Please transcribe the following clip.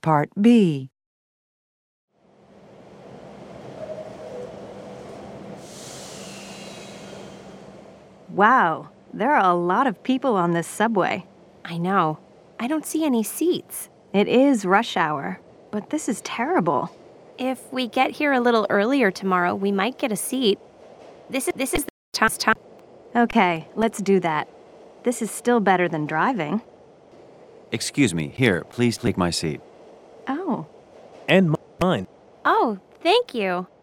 Part B. Wow, there are a lot of people on this subway. I know. I don't see any seats. It is rush hour, but this is terrible. If we get here a little earlier tomorrow, we might get a seat. This is the time. Okay, let's do that. This is still better than driving. Excuse me, here, please take my seat. Oh. And mine. Oh, thank you.